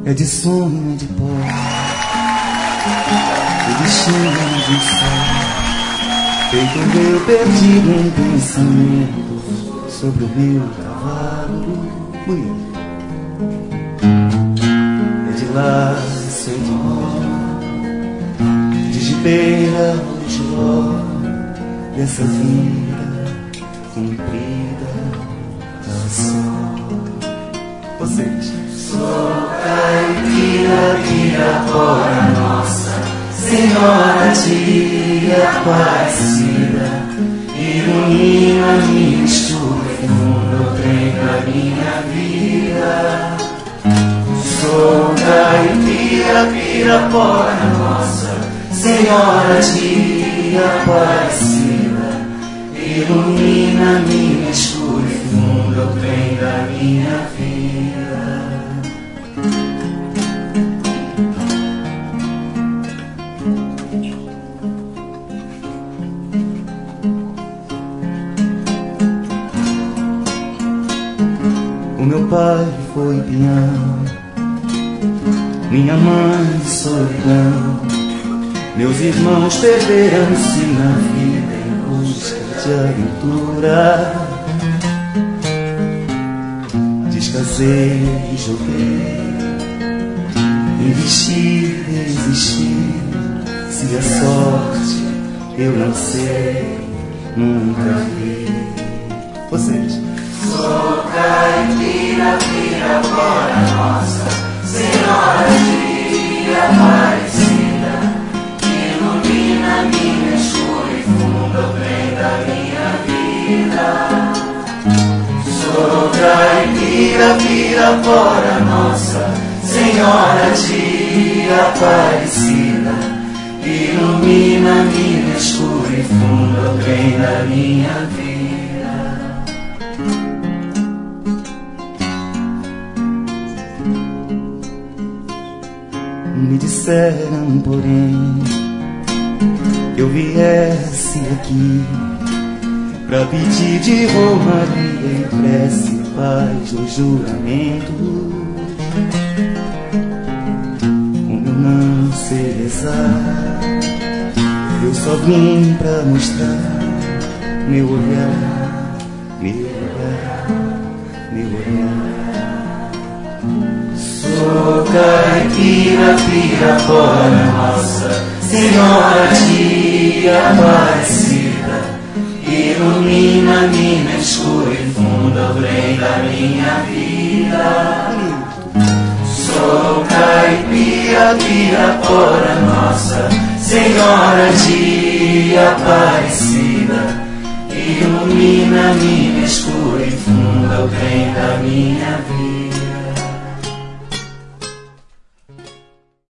é de sonho de pó, o destino de sol, feito meu perdido em pensamento sobre o meu cavalo. É de laço e de nó, de gibeira ou de ló, dessa vida comprida ao sol. Vocês. Sou caipira, pirapora nossa Senhora de Aparecida, ilumina minha escura e fundo o trem da minha vida. Sou caipira, pirapora nossa Senhora de Aparecida, ilumina minha escura e fundo o trem da minha vida. O meu pai foi peão, minha mãe solidão, meus irmãos perderam-se na vida em busca de aventura. Descasei e joguei, investi, desisti. Se a sorte eu não sei, nunca vi. Vocês. Sou caipira, pirapora nossa Senhora de Aparecida, ilumina minha escura e fundo o trem da minha vida. Sou caipira, pirapora nossa Senhora de Aparecida, ilumina minha escura e fundo o trem da minha vida. Me disseram, porém, que eu viesse aqui pra pedir de romaria e prece, paz ou juramento. Como eu não sei rezar, eu só vim pra mostrar meu olhar, meu olhar, meu olhar. Sou caipira, pirapora nossa Senhora de Aparecida, ilumina minha escura e funda o trem da minha vida. Sou caipira, pirapora nossa Senhora de Aparecida, ilumina minha escura e funda o trem da minha vida.